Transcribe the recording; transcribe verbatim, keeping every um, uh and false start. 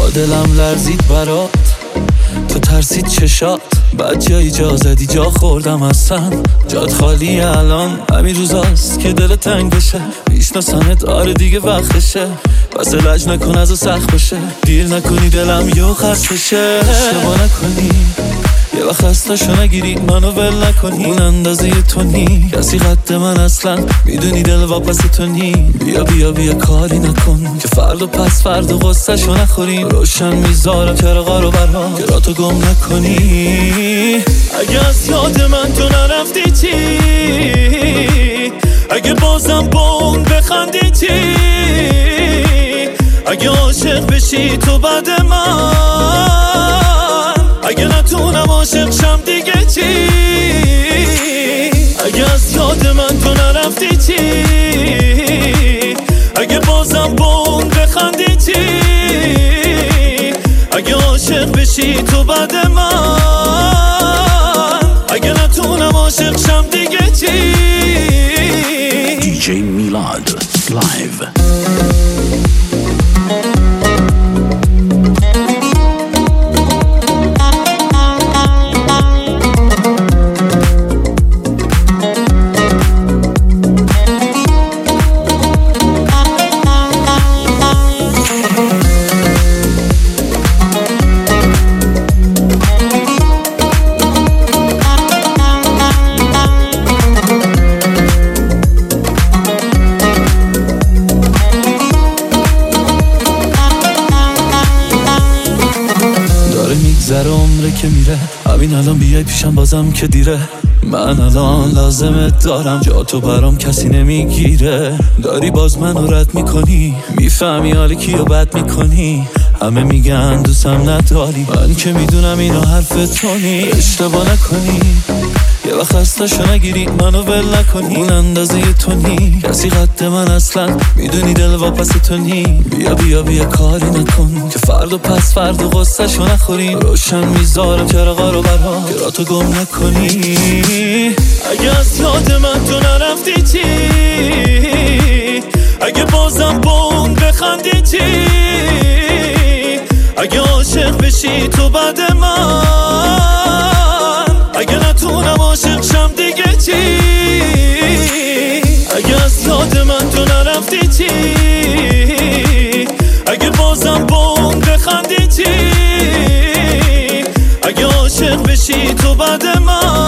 تا دلم لرزید برات، تو ترسید چشات، بعد جا اجازه دی جا خوردم اصلا. جات خالی الان، همین روزاست که دل تنگ بشه. میشناسمت آره دیگه وقتشه، بس لج نکن از سخت بشه. دیر نکنی دلم یو خست بشه. اشتباه نکنی یه وقت خستشو نگیری، منو ول نکنی. اون اندازه تو نی کسی قد من اصلا، میدونی دل واپس تو نی. بیا بیا بیا کاری نکن که فردا پس فردا غصه شو نخوریم. روشن میذارم چراغا رو برام که راتو گم نکنی. اگه از یاد من تو نرفتی چی؟ اگه بازم با اون بخندی چی؟ اگه عاشق بشی تو بعد من، اگه نتونم عاشق شم دیگه چی؟ اگه از یاد من تو نرفتی چی؟ اگه بازم با اون بخندی چی؟ اگه عاشق بشی تو بعد من، اگه نتونم عاشق شم دیگه چی؟ دی جی میلاد لایو. میگذره عمره که میره، همین الان بیای پیشم بازم که دیره. من الان لازمت دارم، جا تو برام کسی نمیگیره. داری باز منو رد میکنی، میفهمی حالی کیو بد میکنی. همه میگن دوستم نداری، من که میدونم اینو حرف تو نی. اشتباه نکنی یه وقت خستشو نگیری، منو ول نکنی. اون اندازه تو نی کسی قد من اصلا، میدونی دل واپس تو نی. بیا بیا بیا کاری نکن که فردا پس فردا غصه شو نخوریم. روشن میذارم چراغا رو برام که راتو گم نکنی. اگه از یاد من تو نرفتی چی؟ اگه بازم با اون بخندی چی؟ اگه عاشق بشی تو بعد من، اگه نتونم عاشق شم دیگه چی؟ اگه از یاد من تو نرفتی چی؟ اگه بازم با اون بخندی چی؟ اگه عاشق بشی تو بعد من،